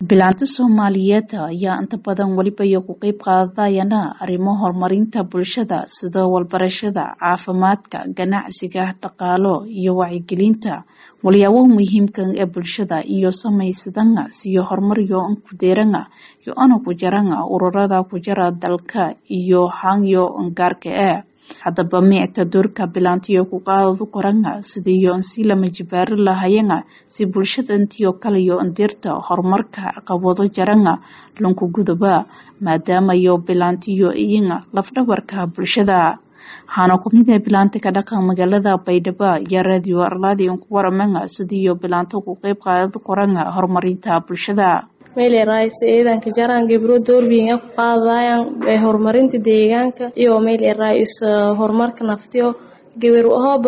Bilaanta Soomaaliyeed ayaa inta badan waliba ku qayb qaadayana arrimo horumarinta bulshada sida walbarashada, caafimaadka, ganacsiga, dhaqaalo iyo wacyigelinta waliyabo muhiimka ee bulshada iyo samaysadana siyo horumariyo ku deeranga iyo ku jaranga ururada ku jira dalka iyo hangyo gaarka ah. Haddaba micta doorka bilaantiyo ku qaado koranga sidii si lama jibaar lahayanga si bulshada intiyo kale iyo andirta horumarka caqabado jaranga lanku gudaba maadaama bilaantiyo iyanga lafdhabarka bulshada hana ku mid bilaanta ka dhaqan magaalada Baydhabo iyo radio Arladi ku waramanga sidii bilaanto ku qayb qaado koranga horumarinta bulshada meelay raayis ciidanka jaran gabro door weyn ka qaadayaan horumarinta deegaanka iyo meelay raayis horumarka naftiyo gabar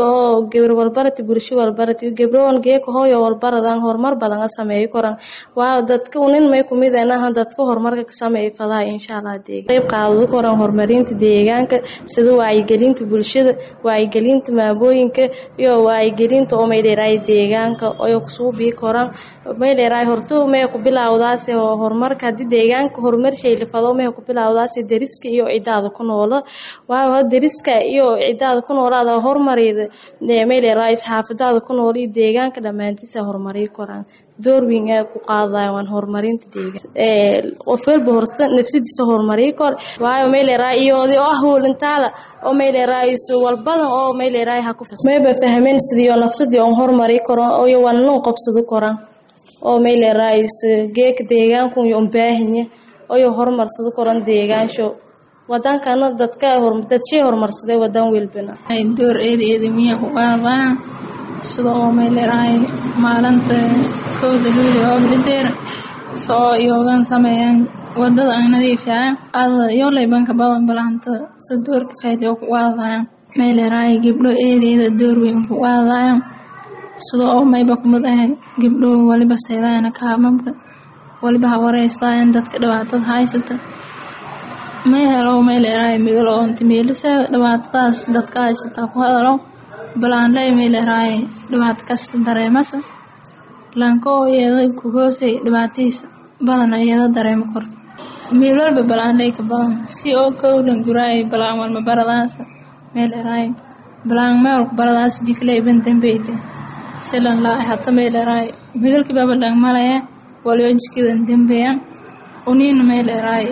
walbarati bulsho walbarati gabroon geeko hooyo walbaradan horumar badan sameey koran waa dadka unin may kumid ah dadka horumarka ka sameey fadaa insha Allah deegaanka qayb qaado koran horumarinta deegaanka sida wacyigelinta bulshada wacyigelinta maabooyinka iyo wacyigelinta oo meelay raay deegaanka oo ku soo bii koran meelay raay horto may ku bilawdaas horumarka hadii deegaanka horumar shay la fado may ku bilawdaas dariska iyo ciidada ku nool waa dariska iyo ciidada ku nool horumarida meelay raayis xaafadada ku nool deegaanka dhamaantiisa horumari koraan door weyn ku qaadayaan horumarinta deegaanka qof walba horta nafsidiisa horumari kor waayo meelay raayo oo hoolantaala oo meelay raayis walbadan oo meelay raay ha ku meeba fahmeen sidii nafsadii oo horumari koro oo wana qabsado koraan oo meelay raayis geek deegaanku iyo baahiye oo horumarsado koraan deegaansho wadankana dadka horumarsaday wadan welbana ay door eedamiya ku qaadaan sidoo meelay raay maalinta kooda oo mideer soo yoogan sameeyaan wadada nadiif ah iyo leebanka badan balanta sadoorka faydo ku qaadaan meelay raay gabdho eedeeda door weyn ku qaadaan sidoo mayba kumad ah gabdho waliba seedayna kaamamka waliba wareystaan dadka dhawaatada haysata ma helo meelay raay migalo intimeelisa dhawaatadas dadka haysata ku hadalo balaan meelay raay dhawaat kasta dareemasa lanko iyada ku hoosay dhawaatiis badan iyada dareemo kor meel walba balaan ka badan si oo koodan guray balaan wal ma baradaas meelay raay balaan meel ku baradaas diklay bantambeeyte selan la hatta meelay raay migalki baba dang malaya waliyojkidan dambeeyan unin meelay raay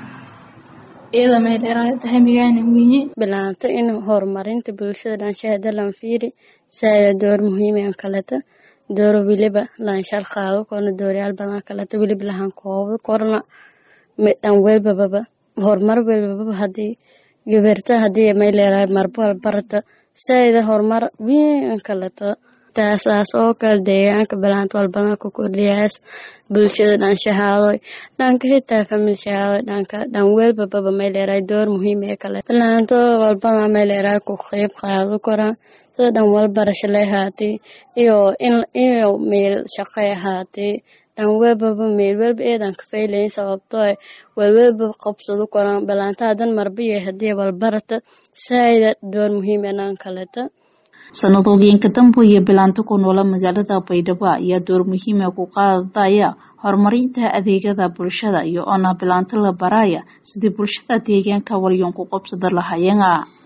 iyada meelay raay tahmigaan wiini bilaanta in horumarinta bulshada dhanshaada lan fiiri saaya door muhiim ah kalata door wiliba lan shal qaado koona dooryaal badan kalata wiliba lahan koob korna meedan welbaba horumar welbaba hadii gabarta hadii meelay raay marbal barata saayada horumar wiin kalata taas oo kala deegaanka bilaanta walbana ku kordhiyaas bulshada dhanshahaado dhanka xitaa familshahado dhan welbaba meelay raay door muhiim ah kala bilaanta walbana meelay raay ku qayb qaado koraan sida dhan walbarasho leeyahay iyo in meel shaqo ahaatay dhan welbaba meel welba eedan ka fayleen sababtoo welba qabsado koraan bilaanta hadan marbiye hadii walbarata saayada door muhiim ah kalata sanadooyinka dambe bilaanta ku nool magaalada Baydhabo ayaa door muhiim ah ku qaadaya horumarinta adeegyada bulshada iyo bilaanta la baraya sidii bulshada deegaanka waliyoon ku qabsada lahaayeen